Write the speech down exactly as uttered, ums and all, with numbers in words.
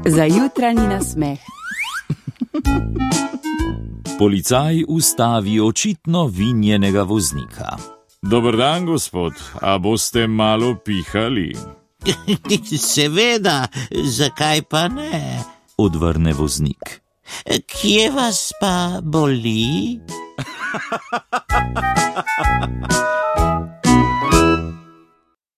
Za jutranji nasmeh. Policaj ustavi očitno vinjenega voznika. Dober dan, gospod, a boste malo pihali? Seveda, zakaj pa ne? Odvrne voznik. Kje vas pa boli?